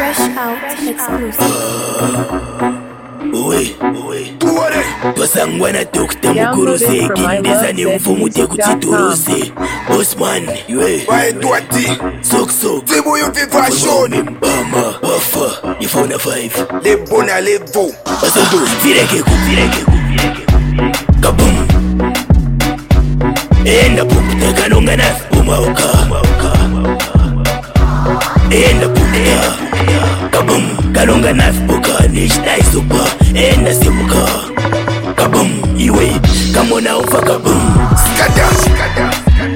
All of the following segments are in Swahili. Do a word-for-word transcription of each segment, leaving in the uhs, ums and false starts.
Fresh out exclusive. Uwe, uwe twasangwana dokta mukuruze kindeza nemvumu tekutituruse Osman ywe Waedwati Sokso Tibu yufi fashion Mbama wafa Ifona five Lebona levo Basambu Vireke ku vireke ku vireke ku Kabum Enda pumputa kanongana Umauka Umauka Enda pumputa Kabum kanongana Buka nishtai supa Enda simuka Kabum iwe Kamona ufa kabum Skada Skada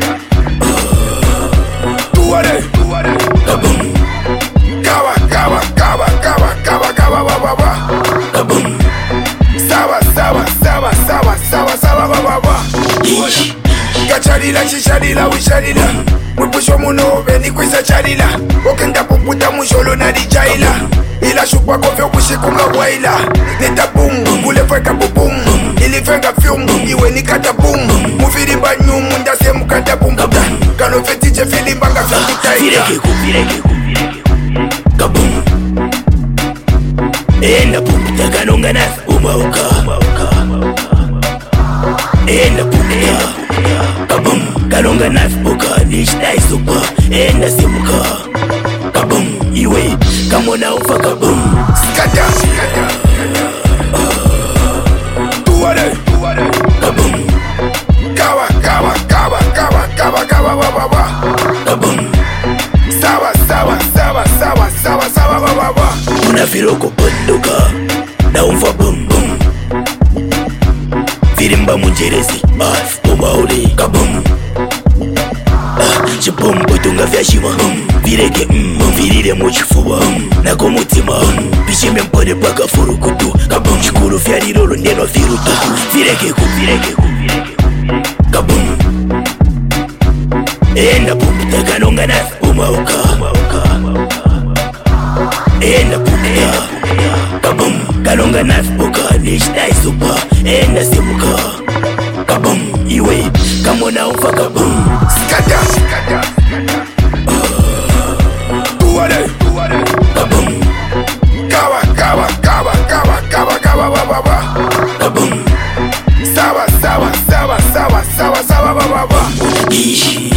Tuware Tuware Kabum Kawa Kawa Kawa Kawa Kawa Kawa Wawawa Kabum Sawa Sawa Sawa Sawa Sawa Sawa Wawawa Ish Kacharila Shisharila Wisharila Mwipusho munobe ni kwisa charila Okenda puputa musholo na dijaila Ila shukwa kofyo kushikunga waila Nita boom, kule fweka bubum Ilifenga fium, iwe ni kata boom Mufirimba nyumu ndase mukata boom Kano fetiche filimba nga flakuta ila Vireke ku vireke ku vireke ku Kabum Enda pumputa kanongana Umauka Umauka Enda pumputa Kabum kanongana Buka nishtai supa Enda simuka Kabum iwe Kamona ufa kabum Skada Skada Tuware Tuware Kabum Kawa Kawa Kawa Kawa Kawa Kawa Wawawa Kabum Sawa Sawa Sawa Sawa Sawa Sawa Wawawa Una viroko pondoka Na umfa bum bum Virimba munjerezi Ah umaule Kabum Ah chipombo tunga vyashima mm. Vireke mm. Virire mochifuwa mm. Nako mutima mm. Bishime mpone paka furukutu Kabum chikuru vyalirolo ndeno virutu Vireke ku vireke ku vireke ku Kabum Enda pumputa kanongana Umauka Umauka Enda pumputa Kabum kanongana Buka nishtai supa Enda simuka Kabum iwe Kamona ufa kabum Skada Skada Tuware Tuware Kabum Kawa Kawa Kawa Kawa Kawa Kawa Wawawa Kabum Sawa Sawa Sawa Sawa Sawa Sawa Wawawa Ishi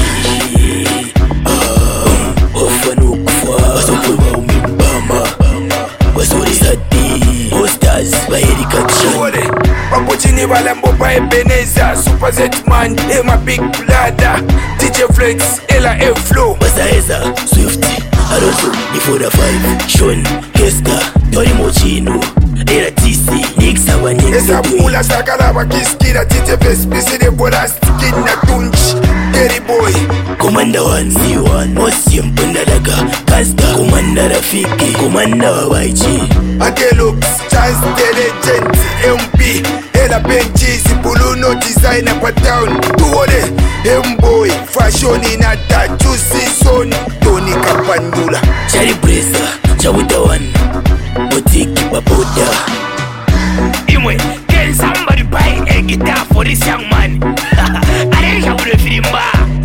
Ofanu kufa Wasopulwa umibama Wasuri sati Posters Bahirika Chan Tuware Wapuchini walambo pa Ebeneza Super Zetman Ema Big Blada D J Flex Ela F-Flow Basaeza Swift Alonso Nifoda five Sean Kesta Dori Mochino Era T C Nixa wa Esa Nixa mula sakala wakiskira D J Fes Biside Bola Skin na Tunch Kerry Boy Komanda one C one Mosi mpundalaga Kasta Komanda Rafiki Komanda wa Y G Akelux Chance the Legend M P Ela Benchisi Buluno Designer pa town Tuwone M-Boy Fashion ina tatu season Tony Kapandula Chari Breza Chawuta one Boutique Baboda Imwe Can somebody buy a guitar for this young man? Aren't you the filimba?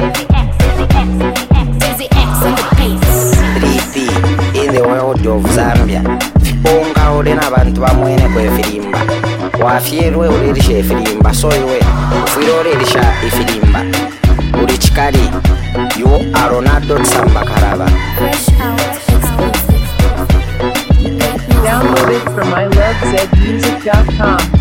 three P in the world of Zambia. Onga ule na bantu bamwene kwe filimba. Wafierwe ulirisha ifilimba. So iwe ufiro ulirisha ifilimba. Ulichikari you are Ronaldo Tsamba Karaba. Fresh out exclusive. Download it from i love zed music dot com.